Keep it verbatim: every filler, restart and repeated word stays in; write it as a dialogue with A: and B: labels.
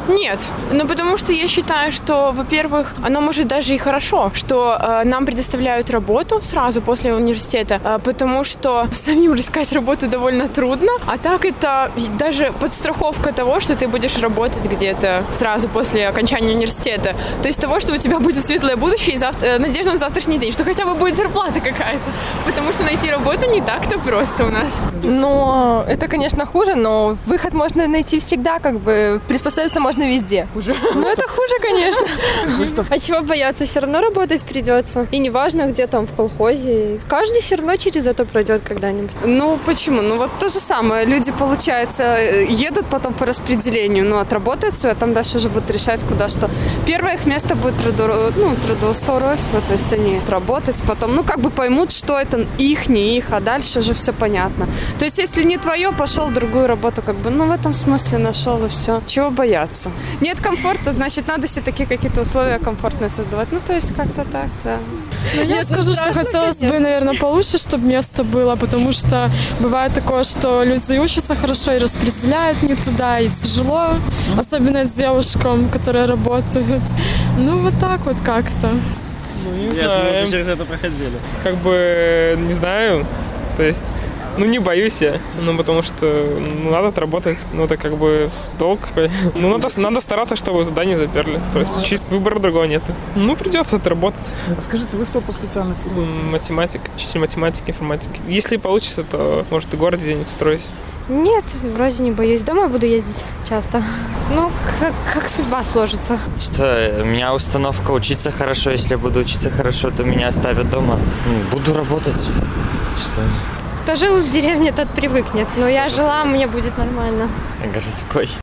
A: Нет, ну потому что я считаю, что, во-первых, оно может даже и хорошо, что э, нам предоставляют работу сразу после университета, э, потому что самим искать работу довольно трудно, а так это даже подстраховка того, что ты будешь работать где-то сразу после окончания университета. То есть того, что у тебя будет светлое будущее и завтра, э, надежда на завтрашний день, что хотя бы будет зарплата какая-то, потому что найти работу не так-то просто у нас.
B: Но это, конечно, хуже, но выход можно найти всегда, как бы приспособиться можно везде.
A: Хуже.
B: Ну это хуже, конечно.
C: А чего бояться? Все равно работать придется. И неважно, где там, в колхозе. Каждый все равно через это пройдет когда-нибудь.
D: Ну, почему? Ну, вот то же самое. Люди, получается, едут потом по распределению, ну, отработают все, а там дальше уже будут решать, куда что. Первое их место будет трудо... ну, трудоустройство, то есть они работать потом, ну, как бы поймут, что это их, не их, а дальше уже все понятно. То есть, если не твое, пошел в другую работу, как бы, ну, в этом смысле нашел и все. Чего бояться? Нет комфорта, значит, надо себе такие какие-то условия комфортные создавать. Ну, то есть, как-то так, да.
E: Ну, я
D: Нет,
E: скажу,
D: ну,
E: что
D: страшно,
E: хотелось
D: конечно.
E: бы, наверное, получше, чтобы место было, потому что бывает такое, что люди учатся хорошо и распределяют не туда, и тяжело, особенно девушкам, которые работают. Ну, вот так вот как-то.
F: Ну, не
G: Нет,
F: знаю.
G: мы уже через это проходили.
F: Как бы, не знаю, то есть... Ну, не боюсь я, ну, потому что ну, надо отработать, ну, это как бы долг. Ну, надо, надо стараться, чтобы туда не заперли. Просто чуть выбора другого нет. Ну, придется отработать.
H: Скажите, вы кто по специальности будете?
F: Математик, учитель математики, информатики. Если получится, то, может, и в городе где-нибудь устроюсь.
C: Нет, вроде не боюсь. Домой буду ездить часто. Ну, как, как судьба сложится.
I: Что, у меня установка учиться хорошо. Если буду учиться хорошо, то меня оставят дома. Буду работать. Что?
C: Кто жил в деревне, тот привыкнет. Но я жила, мне будет нормально.
I: Городской.